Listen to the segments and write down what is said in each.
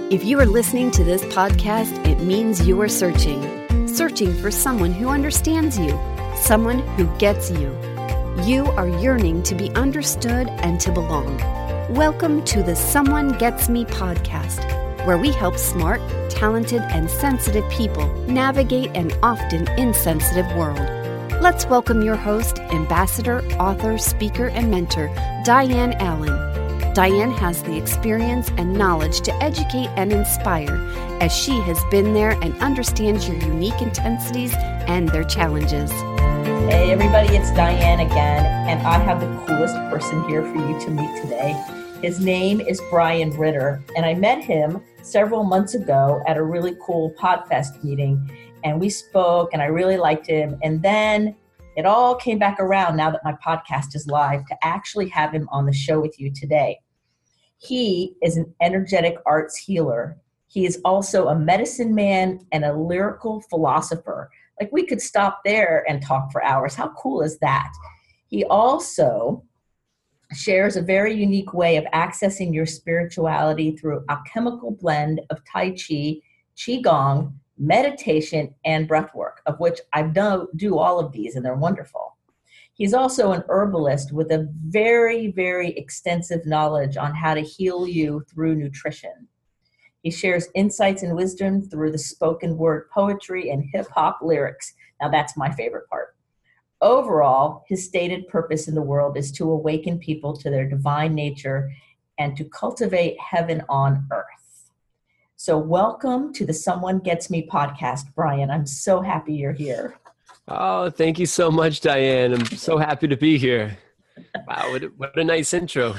If you are listening to this podcast, it means you are searching for someone who understands you, someone who gets you. You are yearning to be understood and to belong. Welcome to the Someone Gets Me podcast, where we help smart, talented, and sensitive people navigate an often insensitive world. Let's welcome your host, ambassador, author, speaker, and mentor, Diane Allen. Diane has the experience and knowledge to educate and inspire, as she has been there and understands your unique intensities and their challenges. Hey everybody, it's Diane again, and I have the coolest person here for you to meet today. His name is Brian Ritter, and I met him several months ago at a really cool Podfest meeting, and we spoke, and I really liked him, and then it all came back around now that my podcast is live to actually have him on the show with you today. He is an energetic arts healer. He is also a medicine man and a lyrical philosopher. Like, we could stop there and talk for hours. How cool is that? He also shares a very unique way of accessing your spirituality through a chemical blend of Tai Chi, Qigong, meditation, and breath work, of which I do all of these, and they're wonderful. He's also an herbalist with a very, very extensive knowledge on how to heal you through nutrition. He shares insights and wisdom through the spoken word poetry and hip-hop lyrics. Now, that's my favorite part. Overall, his stated purpose in the world is to awaken people to their divine nature and to cultivate heaven on earth. So welcome to the Someone Gets Me podcast, Brian. I'm so happy you're here. Oh, thank you so much, Diane. I'm so happy to be here. Wow, what a nice intro.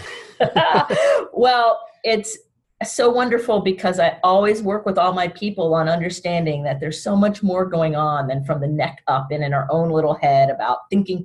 Well, it's so wonderful because I always work with all my people on understanding that there's so much more going on than from the neck up and in our own little head about thinking.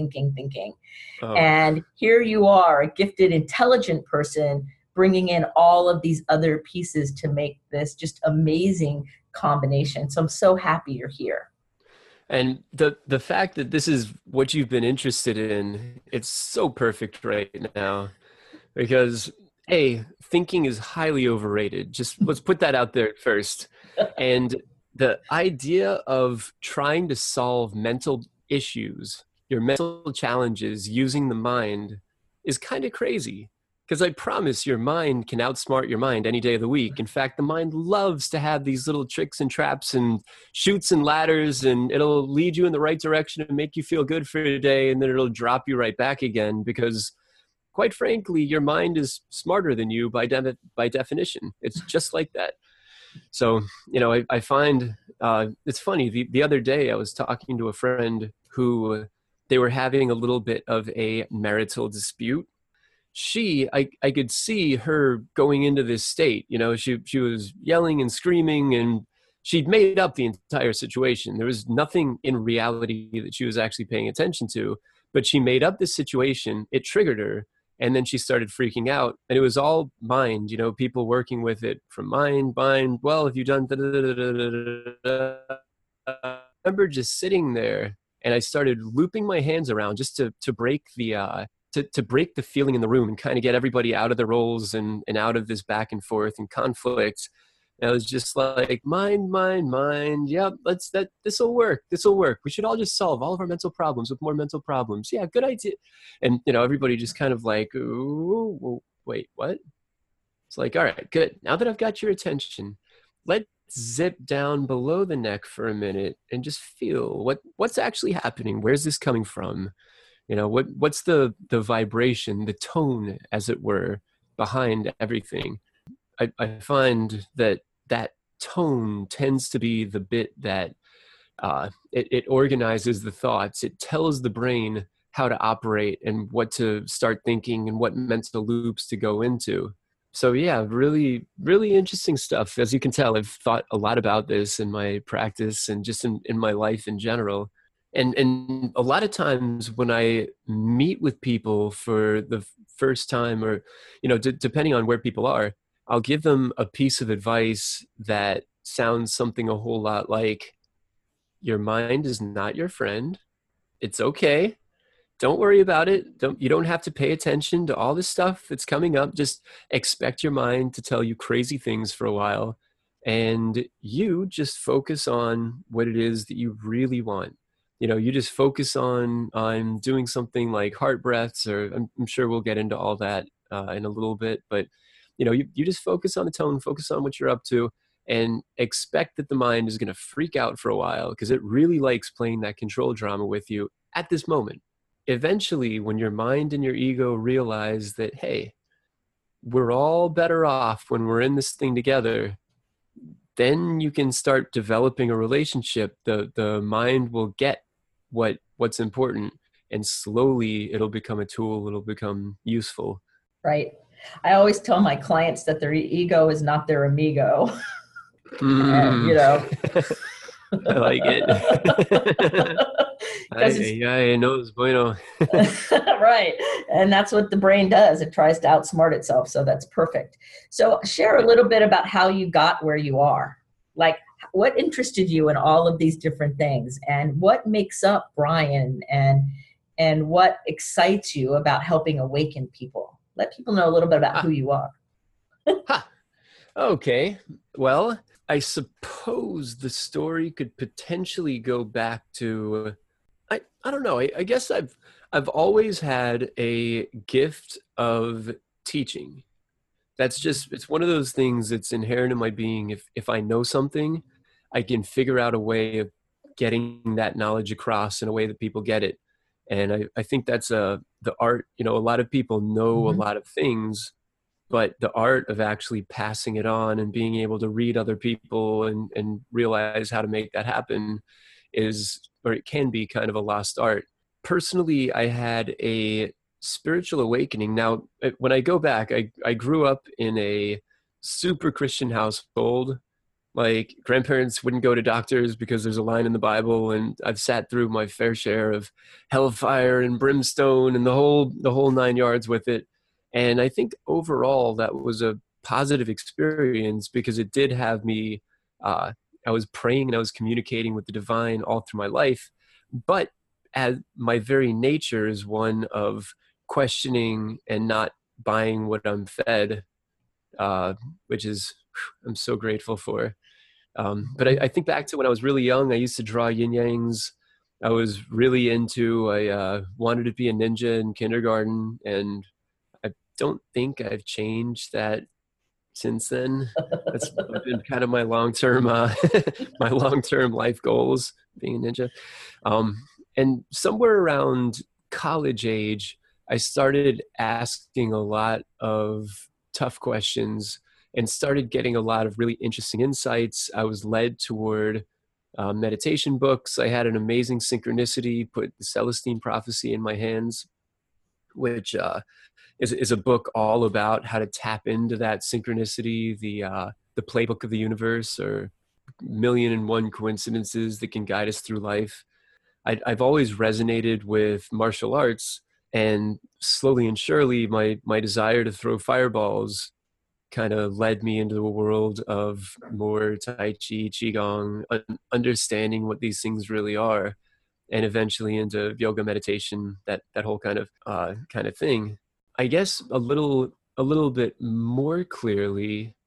Oh. And here you are, a gifted, intelligent person, bringing in all of these other pieces to make this just amazing combination. So I'm so happy you're here. And the fact that this is what you've been interested in, it's so perfect right now, because thinking is highly overrated. Just let's put that out there first. And the idea of trying to solve mental issues, your mental challenges using the mind is kind of crazy. Because I promise your mind can outsmart your mind any day of the week. In fact, the mind loves to have these little tricks and traps and chutes and ladders, and it'll lead you in the right direction and make you feel good for a day, and then it'll drop you right back again because, quite frankly, your mind is smarter than you by definition. It's just like that. So, I find it's funny. The other day I was talking to a friend who they were having a little bit of a marital dispute. I could see her going into this state, she was yelling and screaming, and she'd made up the entire situation. There was nothing in reality that she was actually paying attention to, but she made up this situation. It triggered her, and then she started freaking out, and it was all mind, people working with it from mind. Well, have you done I remember just sitting there, and I started looping my hands around just to break the to break the feeling in the room and kind of get everybody out of their roles and out of this back and forth and conflict. And I was just like, mind. Yep, this will work. We should all just solve all of our mental problems with more mental problems. Yeah, good idea. And, everybody just kind of like, ooh, wait, what? It's like, all right, good. Now that I've got your attention, let's zip down below the neck for a minute and just feel what's actually happening. Where's this coming from? What's the vibration, the tone, as it were, behind everything? I find that tone tends to be the bit that it organizes the thoughts. It tells the brain how to operate and what to start thinking and what mental loops to go into. So yeah, really, really interesting stuff. As you can tell, I've thought a lot about this in my practice and just in my life in general. And a lot of times when I meet with people for the first time, or, depending on where people are, I'll give them a piece of advice that sounds something a whole lot like, your mind is not your friend. It's okay. don't worry about it. You don't have to pay attention to all this stuff that's coming up. Just expect your mind to tell you crazy things for a while, and you just focus on what it is that you really want. You just focus on doing something like heart breaths, or I'm sure we'll get into all that in a little bit, but you just focus on the tone, focus on what you're up to, and expect that the mind is going to freak out for a while, because it really likes playing that control drama with you at this moment. Eventually, when your mind and your ego realize that, hey, we're all better off when we're in this thing together, then you can start developing a relationship. The mind will get what's important, and slowly it'll become a tool. It'll become useful. Right. I always tell my clients that their ego is not their amigo. And, I like it. I know it's bueno. Right. And that's what the brain does. It tries to outsmart itself. So that's perfect. So share a little bit about how you got where you are. Like, what interested you in all of these different things, and what makes up Brian, and what excites you about helping awaken people? Let people know a little bit about who you are. Okay. Well, I suppose the story could potentially go back to, I don't know. I guess I've always had a gift of teaching. It's one of those things that's inherent in my being. If I know something, I can figure out a way of getting that knowledge across in a way that people get it. And I think that's the art. A lot of people know a lot of things, but the art of actually passing it on and being able to read other people and realize how to make that happen it can be kind of a lost art. Personally, I had a spiritual awakening. Now, when I go back, I grew up in a super Christian household. Like, grandparents wouldn't go to doctors because there's a line in the Bible, and I've sat through my fair share of hellfire and brimstone and the whole 9 yards with it. And I think overall that was a positive experience, because it did have me, I was praying and I was communicating with the divine all through my life. But as my very nature is one of questioning and not buying what I'm fed, which is, I'm so grateful for. But I think back to when I was really young. I used to draw yin-yangs. I was really I wanted to be a ninja in kindergarten, and I don't think I've changed that since then. That's been kind of my long-term life goals, being a ninja. And somewhere around college age, I started asking a lot of tough questions and started getting a lot of really interesting insights. I was led toward meditation books. I had an amazing synchronicity, put the Celestine Prophecy in my hands, which is a book all about how to tap into that synchronicity, the playbook of the universe, or 1,000,001 coincidences that can guide us through life. I've always resonated with martial arts, and slowly and surely my desire to throw fireballs kind of led me into the world of more Tai Chi, Qigong, understanding what these things really are, and eventually into yoga, meditation, that whole kind of thing. I guess a little bit more clearly,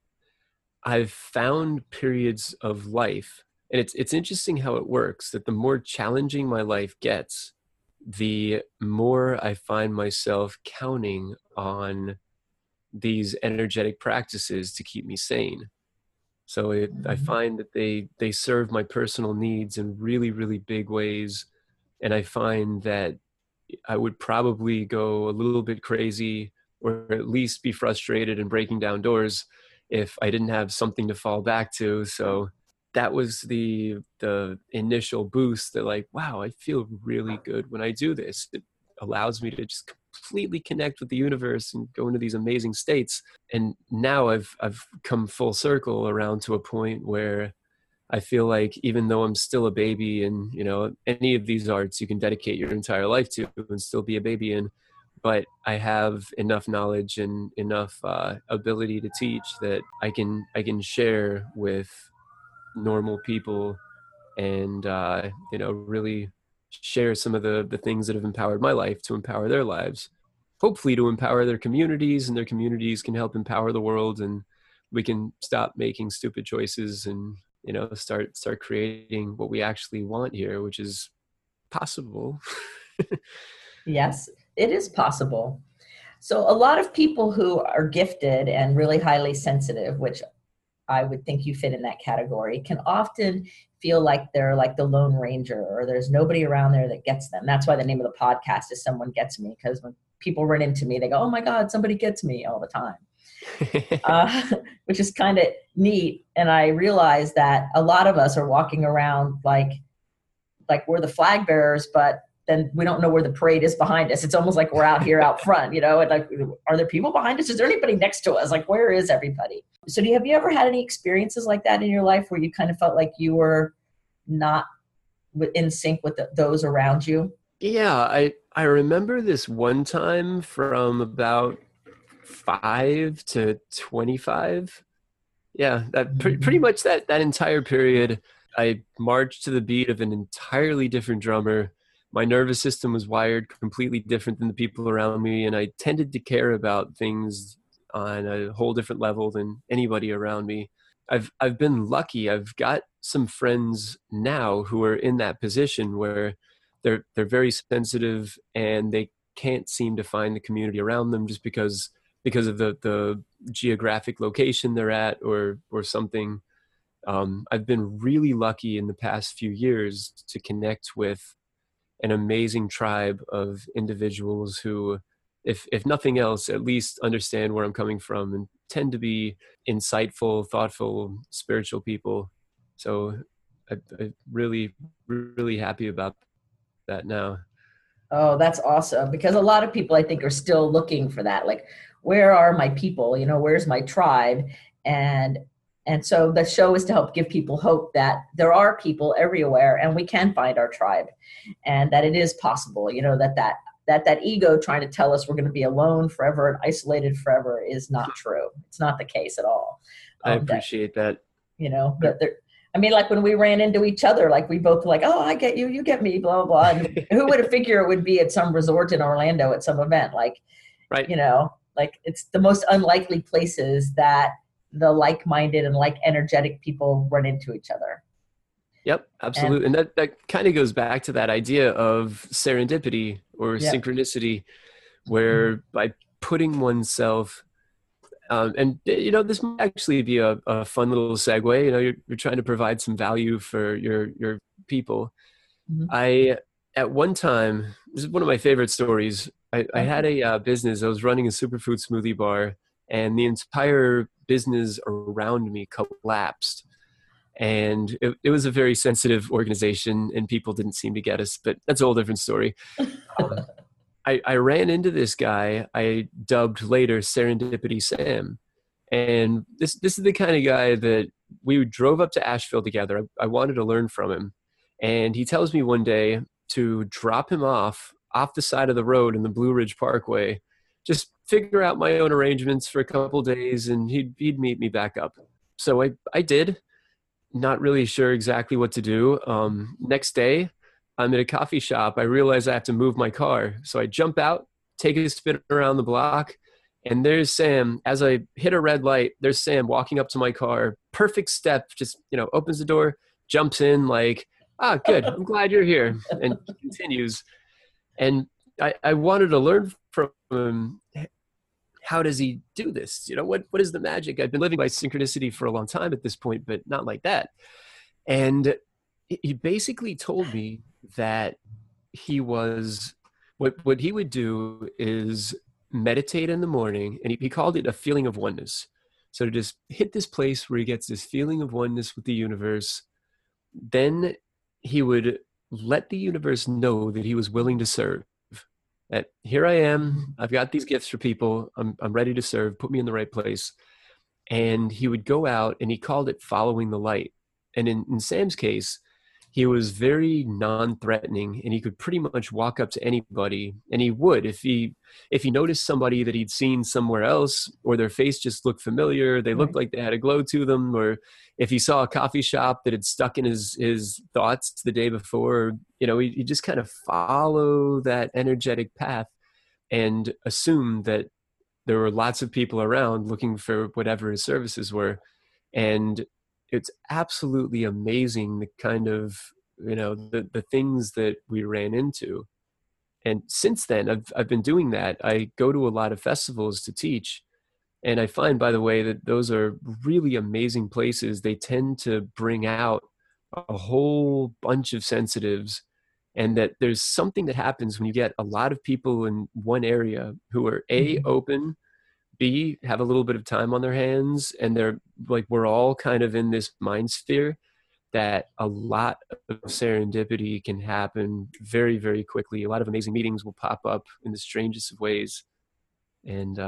I've found periods of life, and it's interesting how it works, that the more challenging my life gets, the more I find myself counting on these energetic practices to keep me sane. So I find that they serve my personal needs in really, really big ways. And I find that I would probably go a little bit crazy, or at least be frustrated and breaking down doors, if I didn't have something to fall back to. So that was the initial boost, that like, wow, I feel really good when I do this. It allows me to just completely connect with the universe and go into these amazing states. And now I've come full circle around to a point where I feel like, even though I'm still a baby, and any of these arts you can dedicate your entire life to and still be a baby in, but I have enough knowledge and enough ability to teach that I can share with normal people, and really share some of the things that have empowered my life to empower their lives, hopefully to empower their communities, and their communities can help empower the world, and we can stop making stupid choices and, you know, start creating what we actually want here, which is possible. Yes, it is possible. So a lot of people who are gifted and really highly sensitive, which I would think you fit in that category, can often feel like they're like the Lone Ranger, or there's nobody around there that gets them. That's why the name of the podcast is Someone Gets Me, because when people run into me, they go, oh my God, somebody gets me, all the time. Which is kind of neat. And I realize that a lot of us are walking around like we're the flag bearers, but then we don't know where the parade is behind us. It's almost like we're out here out front, you know, and like, are there people behind us? Is there anybody next to us? Like, where is everybody? So have you ever had any experiences like that in your life where you kind of felt like you were not in sync with those around you? Yeah, I remember this one time from about 5 to 25. Yeah, that pretty much that entire period, I marched to the beat of an entirely different drummer. My nervous system was wired completely different than the people around me, and I tended to care about things on a whole different level than anybody around me. I've been lucky. I've got some friends now who are in that position where they're very sensitive and they can't seem to find the community around them just because of the geographic location they're at or something. I've been really lucky in the past few years to connect with an amazing tribe of individuals who, if nothing else, at least understand where I'm coming from and tend to be insightful, thoughtful, spiritual people. So I'm really, really happy about that now. Oh, that's awesome. Because a lot of people, I think, are still looking for that. Like, where are my people? You know, where's my tribe? And so the show is to help give people hope that there are people everywhere and we can find our tribe, and that it is possible, you know, that ego trying to tell us we're going to be alone forever and isolated forever is not true. It's not the case at all. I appreciate that. You know, I mean, like when we ran into each other, like we both were like, oh, I get you, you get me, blah, blah, blah. And who would have figured it would be at some resort in Orlando at some event? Like, right. You know, like it's the most unlikely places that the like-minded and like energetic people run into each other. Yep, absolutely. And that kind of goes back to that idea of serendipity or synchronicity, where by putting oneself, and you know, this might actually be a fun little segue. You know, you're trying to provide some value for your people. Mm-hmm. At one time, this is one of my favorite stories. I had a business. I was running a superfood smoothie bar, and the entire business around me collapsed. And it was a very sensitive organization, and people didn't seem to get us, but that's a whole different story. I ran into this guy I dubbed later Serendipity Sam. And this is the kind of guy that we drove up to Asheville together. I wanted to learn from him. And he tells me one day to drop him off the side of the road in the Blue Ridge Parkway, just figure out my own arrangements for a couple days, and he'd meet me back up. So I did, not really sure exactly what to do. Next day, I'm at a coffee shop. I realize I have to move my car. So I jump out, take a spin around the block, and there's Sam. As I hit a red light, there's Sam walking up to my car. Perfect step, just, you know, opens the door, jumps in like, good, I'm glad you're here, and continues. And I wanted to learn from him, how does he do this? You know, what is the magic? I've been living by synchronicity for a long time at this point, but not like that. And he basically told me that he was, what he would do is meditate in the morning, and he called it a feeling of oneness. So to just hit this place where he gets this feeling of oneness with the universe, then he would let the universe know that he was willing to serve. That here I am, I've got these gifts for people, I'm ready to serve, put me in the right place. And he would go out, and he called it following the light. And in Sam's case, he was very non-threatening, and he could pretty much walk up to anybody, and he would, if he noticed somebody that he'd seen somewhere else, or their face just looked familiar, they looked like they had a glow to them, or if he saw a coffee shop that had stuck in his thoughts the day before, he just kind of follow that energetic path and assume that there were lots of people around looking for whatever his services were. And it's absolutely amazing, the kind of, the things that we ran into. And since then, I've been doing that. I go to a lot of festivals to teach. And I find, by the way, that those are really amazing places. They tend to bring out a whole bunch of sensitives, and that there's something that happens when you get a lot of people in one area who are A, open, B, have a little bit of time on their hands, and they're like, we're all kind of in this mind sphere, that a lot of serendipity can happen very, very quickly. A lot of amazing meetings will pop up in the strangest of ways. And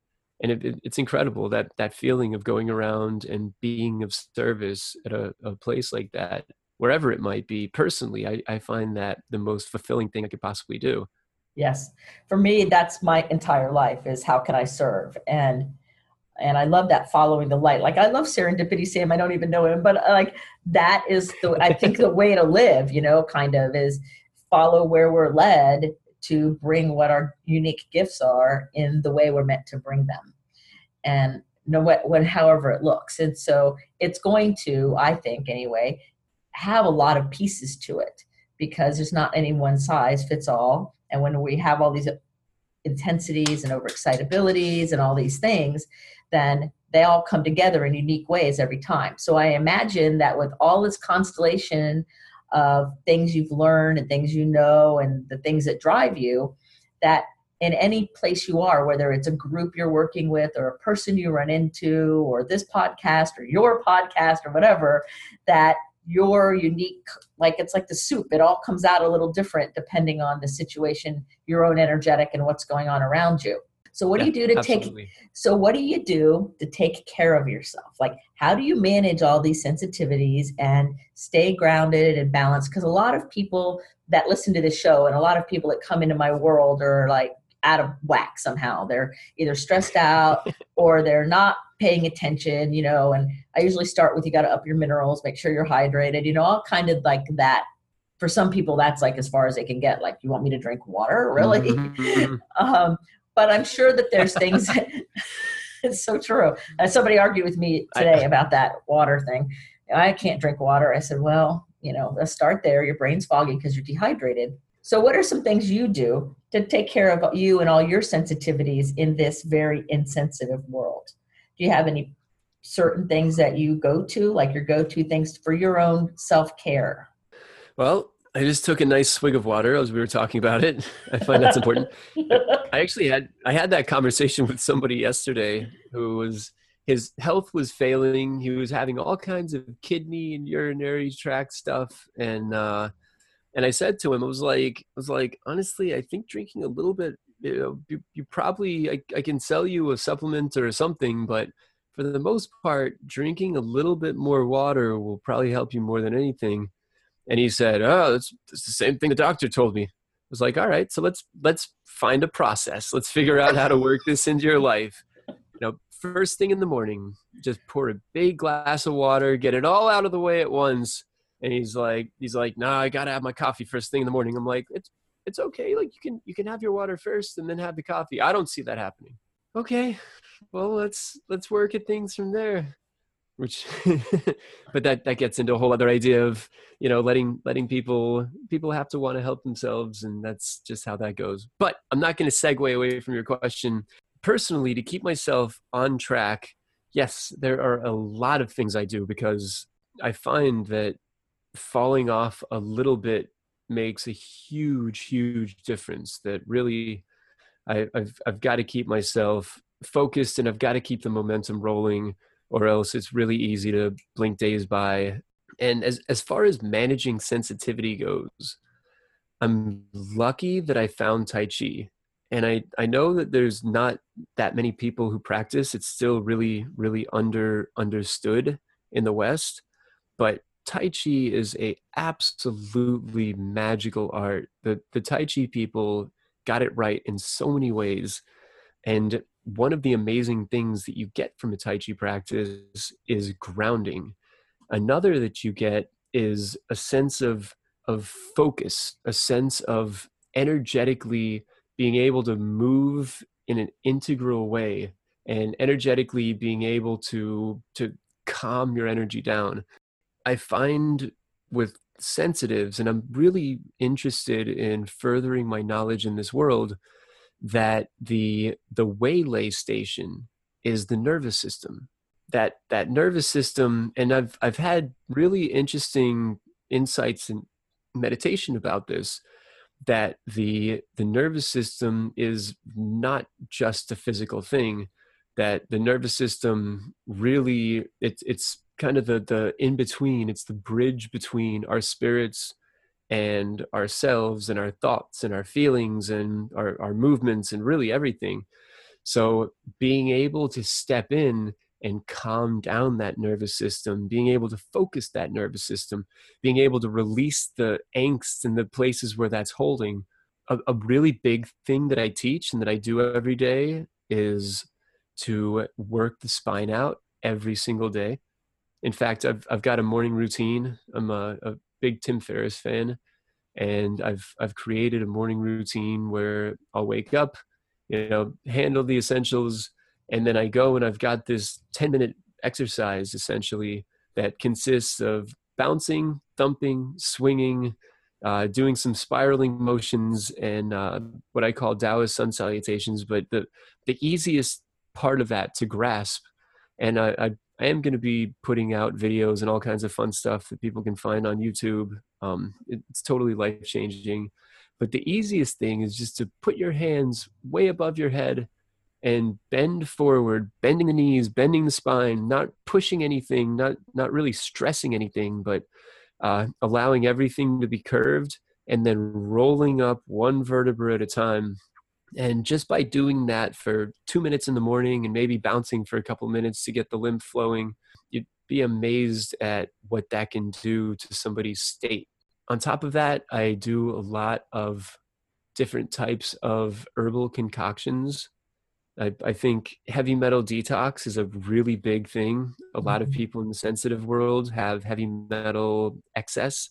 it's incredible, that feeling of going around and being of service at a place like that, wherever it might be. Personally, I find that the most fulfilling thing I could possibly do. Yes. For me, that's my entire life, is how can I serve? And I love that, following the light. Like, I love serendipity, Sam. I don't even know him, but like, that is I think the way to live, kind of, is follow where we're led to bring what our unique gifts are in the way we're meant to bring them. And however it looks. And so it's going to, I think anyway, have a lot of pieces to it, because there's not any one size fits all. And when we have all these intensities and overexcitabilities and all these things, then they all come together in unique ways every time. So I imagine that with all this constellation of things you've learned and things and the things that drive you, that in any place you are, whether it's a group you're working with or a person you run into or this podcast or your podcast or whatever, that your unique, like, it's like the soup, it all comes out a little different depending on the situation, your own energetic, and what's going on around you. So what do you do to take care of yourself? Like, how do you manage all these sensitivities and stay grounded and balanced? Because a lot of people that listen to this show and a lot of people that come into my world are like out of whack somehow. They're either stressed out or they're not paying attention, and I usually start with, you got to up your minerals, make sure you're hydrated, all kind of like that. For some people, that's like as far as they can get. Like, you want me to drink water? Really? Mm-hmm. But I'm sure that there's things. It's so true. Somebody argued with me today about that water thing. I can't drink water. I said, well, let's start there. Your brain's foggy because you're dehydrated. So what are some things you do to take care of you and all your sensitivities in this very insensitive world? Do you have any certain things that you go to, like your go-to things for your own self-care? Well, I just took a nice swig of water as we were talking about it. I find that's important. I had that conversation with somebody yesterday his health was failing. He was having all kinds of kidney and urinary tract stuff. And I said to him, I was like, honestly, I think drinking a little bit, you probably, I can sell you a supplement or something, but for the most part, drinking a little bit more water will probably help you more than anything. And he said, oh, that's the same thing the doctor told me. I was like, all right, so let's find a process. Let's figure out how to work this into your life. First thing in the morning, just pour a big glass of water, get it all out of the way at once. And he's like, nah, I gotta have my coffee first thing in the morning. I'm like, it's okay. Like, you can have your water first and then have the coffee. I don't see that happening. Okay, well, let's work at things from there. Which, but that gets into a whole other idea of, letting people have to want to help themselves, and that's just how that goes. But I'm not going to segue away from your question. Personally, to keep myself on track, yes, there are a lot of things I do, because I find that falling off a little bit makes a huge, huge difference. That really, I've got to keep myself focused, and I've got to keep the momentum rolling, or else it's really easy to blink days by. And as far as managing sensitivity goes, I'm lucky that I found Tai Chi. And I know that there's not that many people who practice. It's still really, really understood in the West. But Tai Chi is a absolutely magical art. The Tai Chi people got it right in so many ways. And one of the amazing things that you get from a Tai Chi practice is grounding. Another that you get is a sense of focus, a sense of energetically being able to move in an integral way, and energetically being able to calm your energy down. I find with sensitives, and I'm really interested in furthering my knowledge in this world, that the waylay station is the nervous system. That nervous system, and I've had really interesting insights and meditation about this, that the nervous system is not just a physical thing, that the nervous system really, it's kind of the in between, it's the bridge between our spirits and ourselves and our thoughts and our feelings and our movements and really everything. So being able to step in and calm down that nervous system, being able to focus that nervous system, being able to release the angst in the places where that's holding. A really big thing that I teach and that I do every day is to work the spine out every single day. In fact, I've got a morning routine. I'm a big Tim Ferriss fan, and I've created a morning routine where I'll wake up, handle the essentials, and then I go and I've got this 10-minute exercise essentially that consists of bouncing, thumping, swinging, doing some spiraling motions, and what I call Taoist sun salutations. But the easiest part of that to grasp, and I am going to be putting out videos and all kinds of fun stuff that people can find on YouTube. It's totally life-changing. But the easiest thing is just to put your hands way above your head and bend forward, bending the knees, bending the spine, not pushing anything, not really stressing anything, but allowing everything to be curved, and then rolling up one vertebra at a time. And just by doing that for 2 minutes in the morning and maybe bouncing for a couple minutes to get the lymph flowing, you'd be amazed at what that can do to somebody's state. On top of that, I do a lot of different types of herbal concoctions. I think heavy metal detox is a really big thing. A lot of people in the sensitive world have heavy metal excess.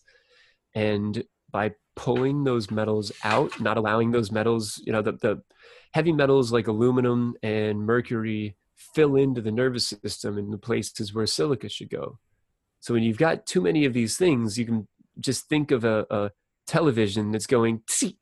And by pulling those metals out, not allowing those metals, the heavy metals like aluminum and mercury fill into the nervous system in the places where silica should go. So when you've got too many of these things, you can just think of a television that's going,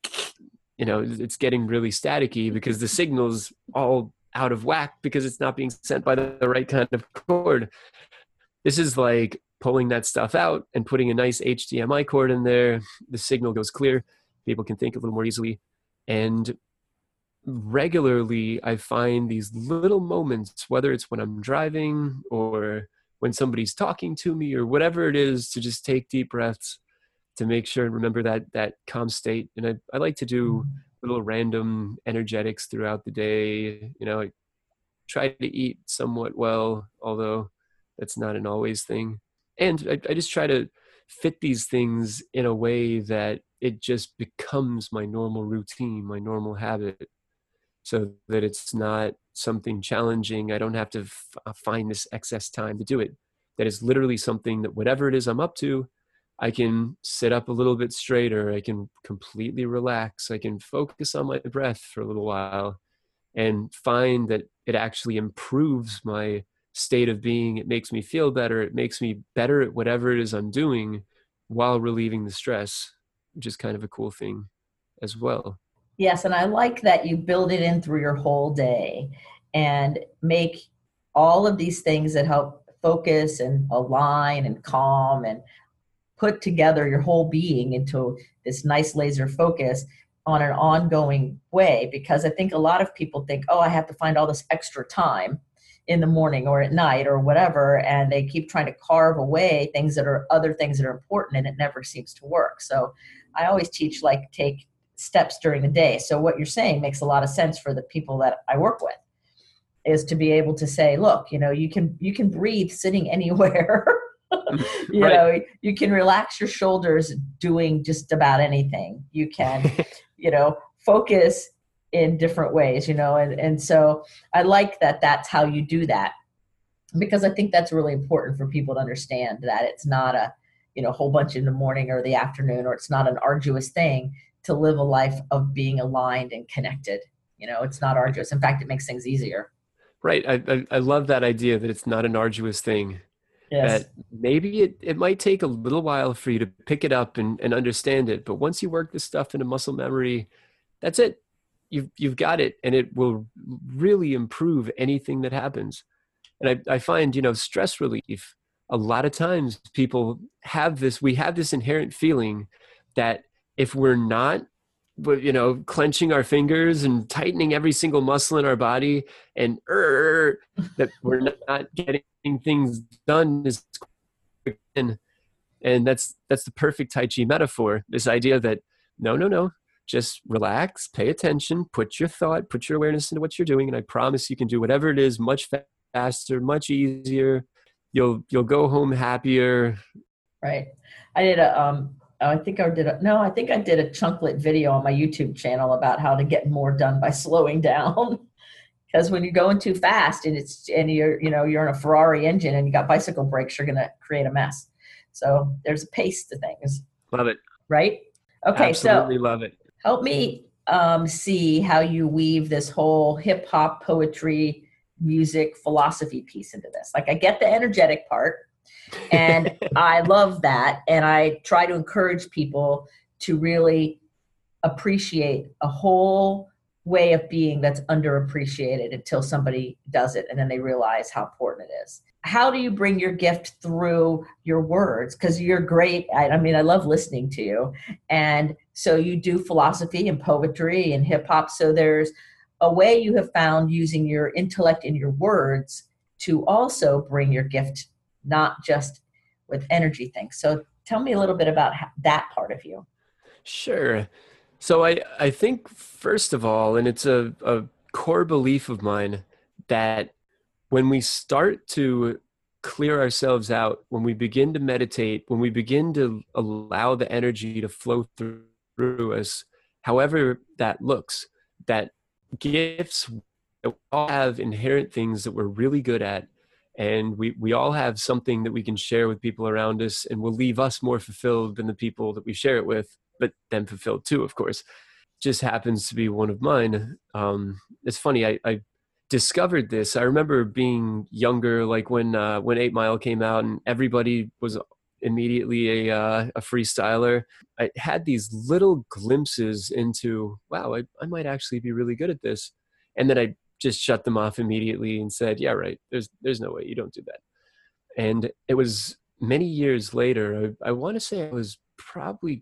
it's getting really staticky because the signal's all out of whack because it's not being sent by the right kind of cord. This is like pulling that stuff out and putting a nice HDMI cord in there. The signal goes clear. People can think a little more easily. And regularly, I find these little moments, whether it's when I'm driving or when somebody's talking to me or whatever it is, to just take deep breaths to make sure and remember that calm state. And I like to do little random energetics throughout the day. I try to eat somewhat well, although that's not an always thing. And I just try to fit these things in a way that it just becomes my normal routine, my normal habit, so that it's not something challenging. I don't have to find this excess time to do it. That is literally something that whatever it is I'm up to, I can sit up a little bit straighter. I can completely relax. I can focus on my breath for a little while and find that it actually improves my state of being. It makes me feel better. It makes me better at whatever it is I'm doing while relieving the stress, which is kind of a cool thing as well. Yes, and I like that you build it in through your whole day and make all of these things that help focus and align and calm and put together your whole being into this nice laser focus on an ongoing way. Because I think a lot of people think, I have to find all this extra time in the morning or at night or whatever, and they keep trying to carve away other things that are important, and it never seems to work. So I always teach, take steps during the day. So what you're saying makes a lot of sense for the people that I work with, is to be able to say, look, you can breathe sitting anywhere. You Right. know, you can relax your shoulders doing just about anything. You can, focus in different ways, and so I like that that's how you do that, because I think that's really important for people to understand that it's not a, whole bunch in the morning or the afternoon, or it's not an arduous thing to live a life of being aligned and connected. It's not arduous. In fact, it makes things easier. Right. I love that idea that it's not an arduous thing, Yes. that maybe it might take a little while for you to pick it up and understand it. But once you work this stuff into muscle memory, that's it. You've got it, and it will really improve anything that happens. And I find, stress relief, a lot of times people we have this inherent feeling that if we're not, clenching our fingers and tightening every single muscle in our body and that we're not getting things done as quick. And that's the perfect Tai Chi metaphor. This idea that no, just relax, pay attention, put your awareness into what you're doing. And I promise you can do whatever it is much faster, much easier. You'll go home happier. Right. I did I think I did a chunklet video on my YouTube channel about how to get more done by slowing down. Because when you're going too fast and you're in a Ferrari engine and you got bicycle brakes, you're going to create a mess. So there's a pace to things. Love it. Right? Okay. Absolutely so love it. Help me see how you weave this whole hip hop, poetry, music, philosophy piece into this. Like, I get the energetic part, and I love that. And I try to encourage people to really appreciate a whole way of being that's underappreciated until somebody does it, and then they realize how important it is. How do you bring your gift through your words? Because you're great. I mean, I love listening to you. And so you do philosophy and poetry and hip hop. So there's a way you have found using your intellect and your words to also bring your gift, not just with energy things. So tell me a little bit about that part of you. Sure. So I think, first of all, and it's a core belief of mine, that when we start to clear ourselves out, when we begin to meditate, when we begin to allow the energy to flow through us, however that looks, that gifts, we all have inherent things that we're really good at. And we all have something that we can share with people around us, and will leave us more fulfilled than the people that we share it with, but them fulfilled too, of course. Just happens to be one of mine. It's funny, I discovered this. I remember being younger, like when 8 Mile came out and everybody was immediately a freestyler. I had these little glimpses into, wow, I might actually be really good at this. And then I just shut them off immediately and said, yeah, right, there's no way, you don't do that. And it was many years later, I want to say I was probably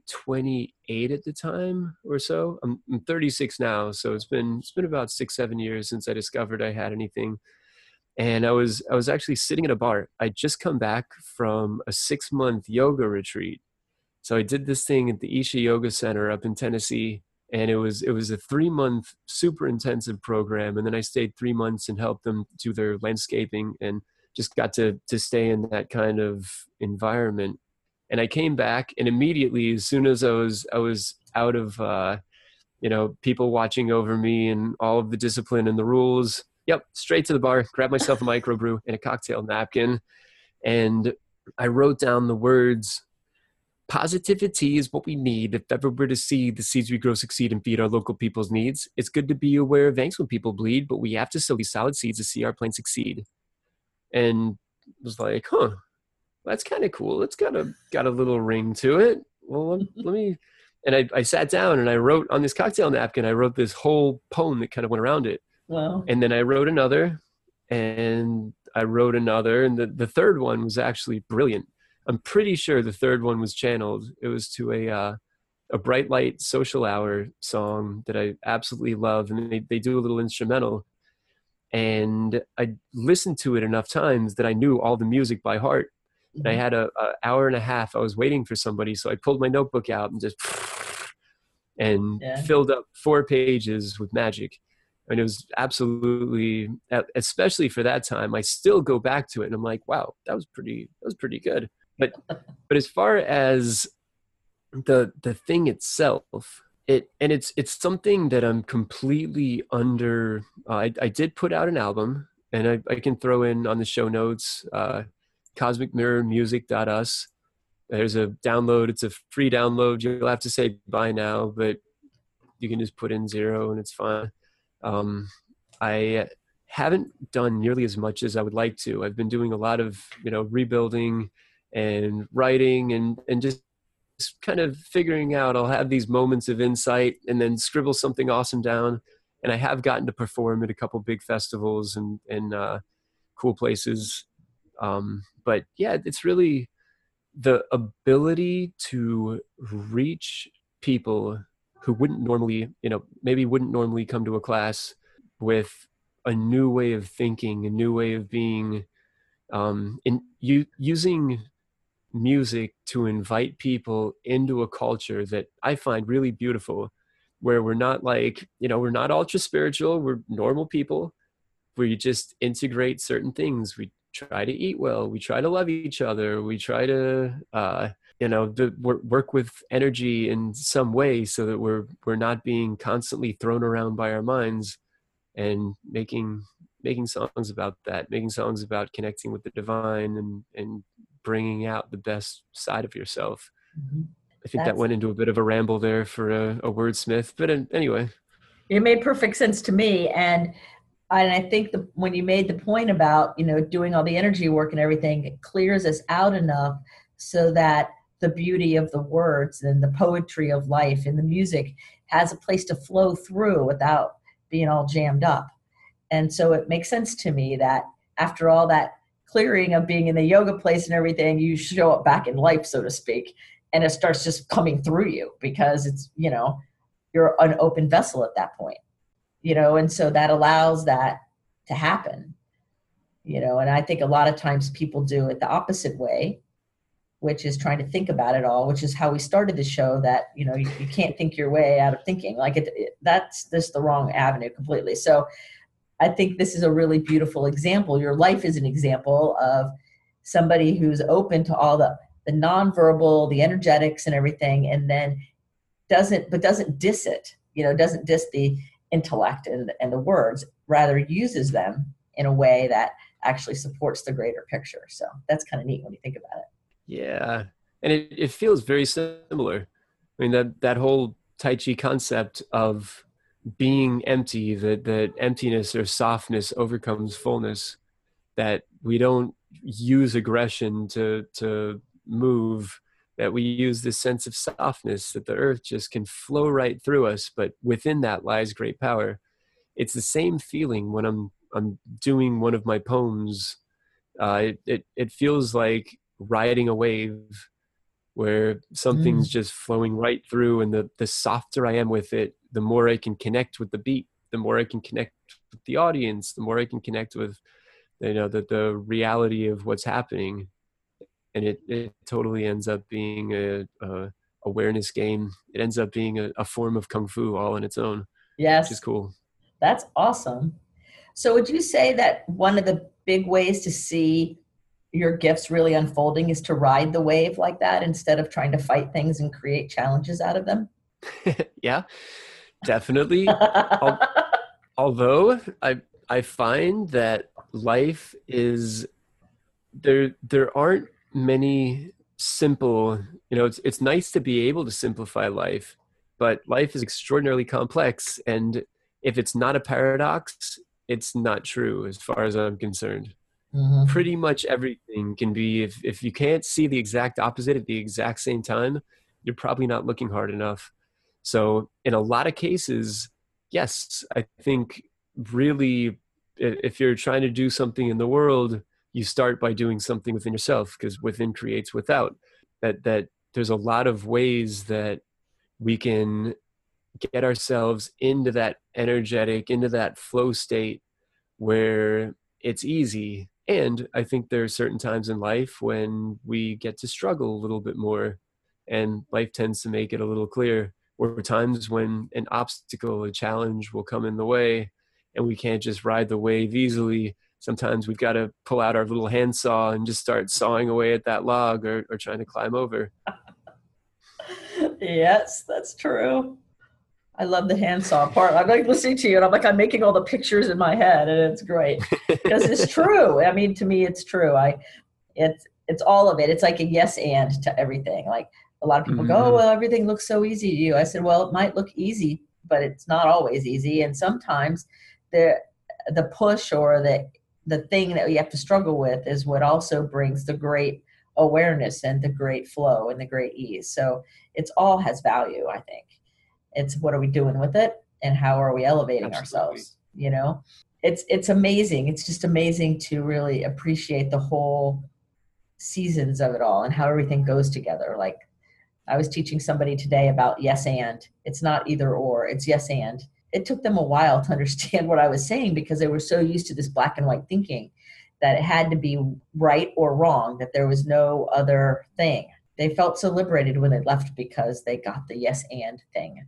28 at the time or so. I'm 36 now, so it's been about 6-7 years since I discovered I had anything. And I was actually sitting at a bar. I'd just come back from a 6-month yoga retreat. So I did this thing at the Isha Yoga Center up in Tennessee, and it was a 3-month super intensive program. And then I stayed 3 months and helped them do their landscaping, and just got to stay in that kind of environment. And I came back, and immediately, as soon as I was out of, people watching over me and all of the discipline and the rules, straight to the bar, grabbed myself a microbrew and a cocktail napkin. And I wrote down the words, "Positivity is what we need if ever we're to see the seeds we grow succeed and feed our local people's needs. It's good to be aware of angst when people bleed, but we have to sow these solid seeds to see our plan succeed." And I was like, that's kind of cool. It's got a little ring to it. Well, let me, and I sat down and I wrote on this cocktail napkin, I wrote this whole poem that kind of went around it. Wow. And then I wrote another, and I wrote another. And the third one was actually brilliant. I'm pretty sure the third one was channeled. It was to a Bright Light Social Hour song that I absolutely love. And they do a little instrumental. And I listened to it enough times that I knew all the music by heart. And I had an hour and a half. I was waiting for somebody. So I pulled my notebook out and just filled up 4 pages with magic. And it was absolutely, especially for that time, I still go back to it and I'm like, wow, that was pretty good. but as far as the thing itself, it's something that I'm completely under. I did put out an album, and I can throw in on the show notes, cosmicmirrormusic.us. There's a download. It's a free download. You'll have to say buy now, but you can just put in 0 and it's fine. I haven't done nearly as much as I would like to. I've been doing a lot of, rebuilding and writing and just kind of figuring out. I'll have these moments of insight and then scribble something awesome down. And I have gotten to perform at a couple big festivals and cool places. But yeah, it's really the ability to reach people who wouldn't normally, maybe wouldn't normally come to a class with a new way of thinking, a new way of being, using music to invite people into a culture that I find really beautiful, where we're not like, we're not ultra spiritual, we're normal people, where you just integrate certain things. We try to eat well, we try to love each other, we try to work with energy in some way so that we're not being constantly thrown around by our minds, and making songs about that, making songs about connecting with the divine and bringing out the best side of yourself. Mm-hmm. I think that went into a bit of a ramble there for a wordsmith, but anyway. It made perfect sense to me. And I think when you made the point about, doing all the energy work and everything, it clears us out enough so that the beauty of the words and the poetry of life and the music has a place to flow through without being all jammed up. And so it makes sense to me that after all that clearing of being in the yoga place and everything, you show up back in life, so to speak, and it starts just coming through you because it's, you're an open vessel at that point, and so that allows that to happen, and I think a lot of times people do it the opposite way, which is trying to think about it all, which is how we started the show, that, you can't think your way out of thinking. Like that's just the wrong avenue completely. So I think this is a really beautiful example. Your life is an example of somebody who's open to all the nonverbal, the energetics and everything, and then doesn't diss it, doesn't diss the intellect and the words, rather uses them in a way that actually supports the greater picture. So that's kind of neat when you think about it. Yeah. And it feels very similar. I mean, that whole Tai Chi concept of being empty, that emptiness or softness overcomes fullness, that we don't use aggression to move, that we use this sense of softness, that the earth just can flow right through us, but within that lies great power. It's the same feeling when I'm doing one of my poems. It feels like riding a wave where something's just flowing right through, and the softer I am with it, the more I can connect with the beat, the more I can connect with the audience, the more I can connect with the reality of what's happening. And it totally ends up being a awareness game. It ends up being a form of Kung Fu all on its own. Yes. Which is cool. That's awesome. So would you say that one of the big ways to see your gifts really unfolding is to ride the wave like that instead of trying to fight things and create challenges out of them? Yeah, definitely. Although I find that life is there aren't many simple, it's nice to be able to simplify life, but life is extraordinarily complex, and if it's not a paradox, it's not true as far as I'm concerned. Mm-hmm. Pretty much everything can be, if you can't see the exact opposite at the exact same time, you're probably not looking hard enough. So in a lot of cases, yes, I think really if you're trying to do something in the world, you start by doing something within yourself, because within creates without. That there's a lot of ways that we can get ourselves into that energetic, into that flow state where it's easy. And I think there are certain times in life when we get to struggle a little bit more, and life tends to make it a little clearer. Or times when an obstacle, a challenge will come in the way, and we can't just ride the wave easily. sometimes we've got to pull out our little handsaw and just start sawing away at that log or trying to climb over. Yes, that's true. I love the handsaw part. I'm like listening to you and I'm making all the pictures in my head, and it's great because it's true. I mean, to me, it's true. It's all of it. It's like a yes and to everything. Like a lot of people go, oh, well, everything looks so easy to you. I said, well, it might look easy, but it's not always easy. And sometimes the push or the thing that you have to struggle with is what also brings the great awareness and the great flow and the great ease. So it's all has value, I think. It's what are we doing with it and how are we elevating ourselves? You know, it's amazing. It's just amazing to really appreciate the whole seasons of it all and how everything goes together. Like I was teaching somebody today about yes and. It's not either or, it's yes and. It took them a while to understand what I was saying because they were so used to this black and white thinking that it had to be right or wrong, that there was no other thing. They felt so liberated when they left because they got the yes and thing.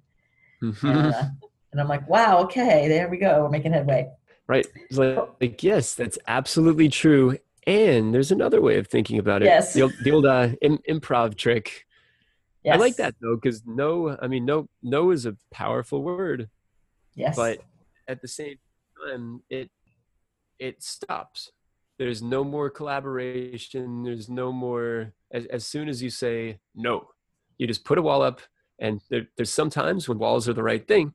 And I'm like, wow, okay, there we go. We're making headway. Right. It's like, yes, that's absolutely true. And there's another way of thinking about it. Yes. The old improv trick. Yes. I like that though, because no is a powerful word. Yes. But at the same time, it stops. There's no more collaboration. There's no more, as soon as you say no, you just put a wall up. And there's sometimes when walls are the right thing,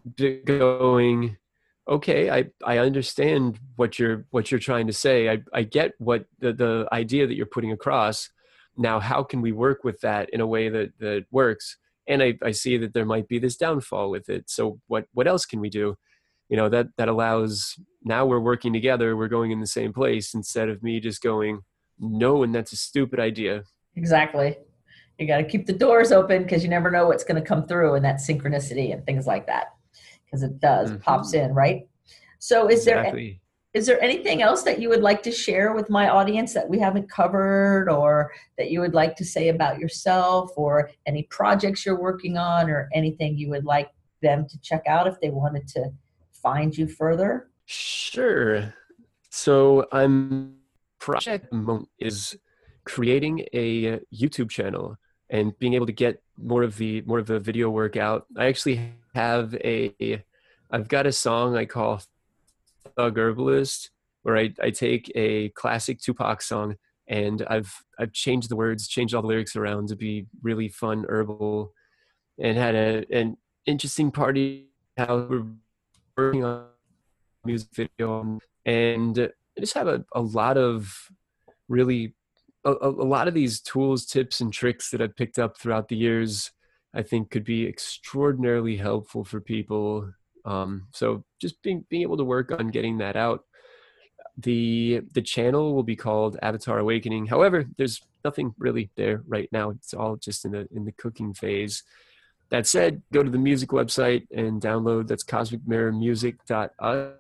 going, okay, I understand what you're trying to say. I get what the idea that you're putting across. Now, how can we work with that in a way that works? And I see that there might be this downfall with it. So what else can we do? You know, that allows, now we're working together, we're going in the same place instead of me just going, no, and that's a stupid idea. Exactly. You got to keep the doors open because you never know what's going to come through in that synchronicity and things like that. Because it does, pops in, right? So is there anything else that you would like to share with my audience that we haven't covered, or that you would like to say about yourself, or any projects you're working on, or anything you would like them to check out if they wanted to find you further? Sure. So project is creating a YouTube channel and being able to get more of the video work out. I actually have I've got a song I call Thug Herbalist, where I take a classic Tupac song and I've changed the words, changed all the lyrics around to be really fun, herbal, and had an interesting party how we're working on a music video. And I just have a lot of really a lot of these tools, tips, and tricks that I've picked up throughout the years, I think could be extraordinarily helpful for people. So just being able to work on getting that out. The channel will be called Avatar Awakening. However, there's nothing really there right now. It's all just in the cooking phase. That said, go to the music website and download. That's cosmicmirrormusic.us.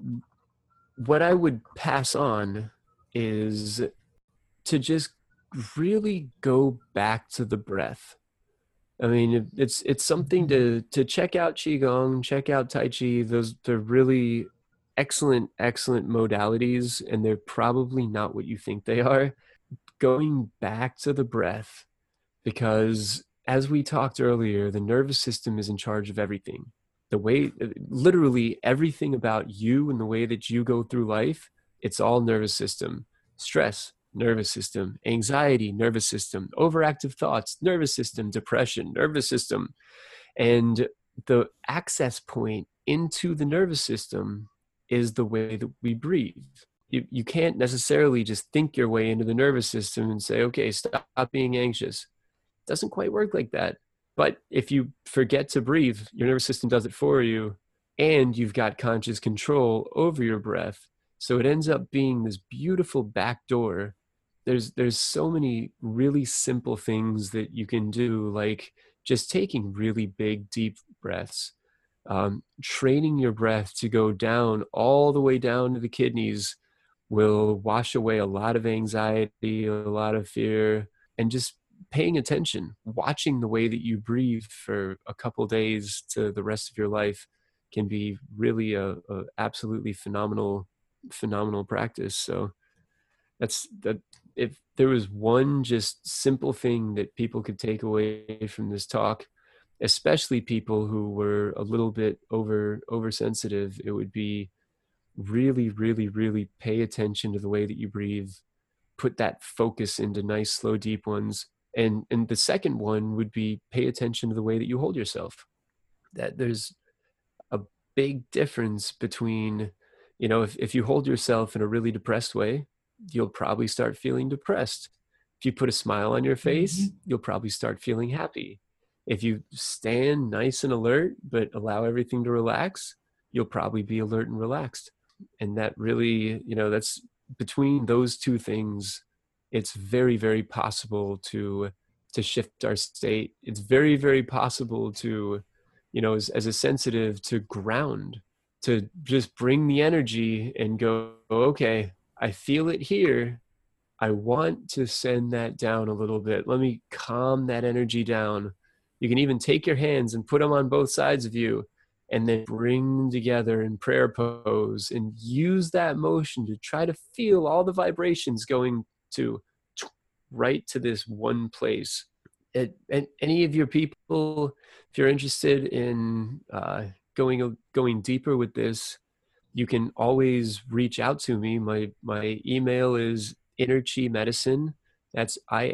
What I would pass on is to just really go back to the breath. I mean, it's something to check out Qigong, check out Tai Chi. They're really excellent modalities, and they're probably not what you think they are. Going back to the breath, because as we talked earlier, the nervous system is in charge of everything. The way, literally everything about you and the way that you go through life, it's all nervous system. Stress, nervous system. Anxiety, nervous system. Overactive thoughts, nervous system. Depression, nervous system. And the access point into the nervous system is the way that we breathe. You can't necessarily just think your way into the nervous system and say, okay, stop being anxious. It doesn't quite work like that. But if you forget to breathe, your nervous system does it for you, and you've got conscious control over your breath. So it ends up being this beautiful back door. There's so many really simple things that you can do, like just taking really big, deep breaths, training your breath to go down, all the way down to the kidneys, will wash away a lot of anxiety, a lot of fear, and just paying attention, watching the way that you breathe for a couple days to the rest of your life can be really a absolutely phenomenal phenomenal practice. So that's that. If there was one just simple thing that people could take away from this talk, especially people who were a little bit oversensitive, it would be really, really, really pay attention to the way that you breathe. Put that focus into nice, slow, deep ones. And the second one would be pay attention to the way that you hold yourself. That there's a big difference between, if you hold yourself in a really depressed way, you'll probably start feeling depressed. If you put a smile on your face, you'll probably start feeling happy. If you stand nice and alert, but allow everything to relax, you'll probably be alert and relaxed. And that really, that's between those two things, it's very, very possible to shift our state. It's very, very possible to, as a sensitive, to ground, to just bring the energy and go, okay, I feel it here. I want to send that down a little bit. Let me calm that energy down. You can even take your hands and put them on both sides of you and then bring them together in prayer pose and use that motion to try to feel all the vibrations going to right to this one place. And any of your people, if you're interested in going deeper with this, you can always reach out to me. My email is InnerQi That's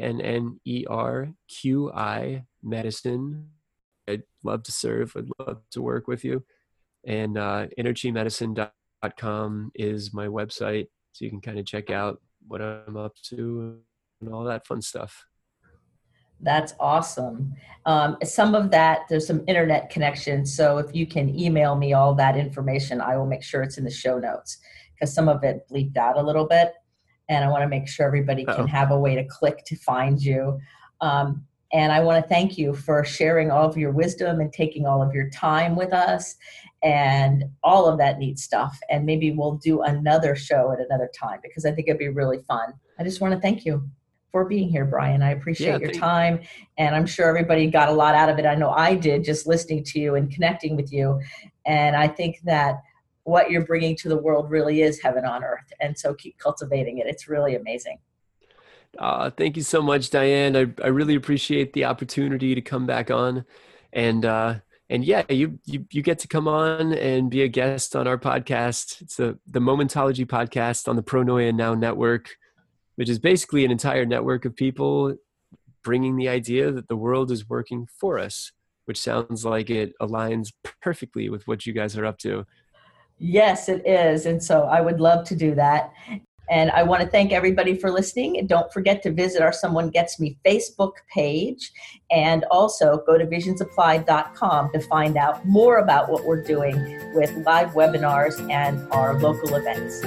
INNERQI medicine. I'd love to serve. I'd love to work with you. And InnerQiMedicine.com is my website. So you can kind of check out what I'm up to and all that fun stuff. That's awesome. Some of that, there's some internet connections. So if you can email me all that information, I will make sure it's in the show notes, because some of it bleeped out a little bit. And I want to make sure everybody can have a way to click to find you. And I want to thank you for sharing all of your wisdom and taking all of your time with us and all of that neat stuff. And maybe we'll do another show at another time, because I think it'd be really fun. I just want to thank you for being here, Brian. I appreciate your time, and I'm sure everybody got a lot out of it. I know I did, just listening to you and connecting with you. And I think that what you're bringing to the world really is heaven on earth. And so keep cultivating it. It's really amazing. Thank you so much, Diane. I really appreciate the opportunity to come back on. And yeah, you get to come on and be a guest on our podcast. It's the Momentology podcast on the Pronoia Now Network, which is basically an entire network of people bringing the idea that the world is working for us, which sounds like it aligns perfectly with what you guys are up to. Yes, it is. And so I would love to do that. And I want to thank everybody for listening. And don't forget to visit our Someone Gets Me Facebook page, and also go to visionsapplied.com to find out more about what we're doing with live webinars and our local events.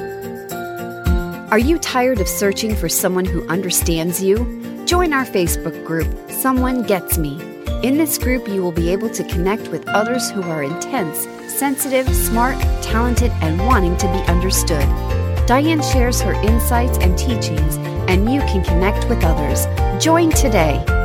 Are you tired of searching for someone who understands you? Join our Facebook group, Someone Gets Me. In this group, you will be able to connect with others who are intense, sensitive, smart, talented, and wanting to be understood. Diane shares her insights and teachings, and you can connect with others. Join today.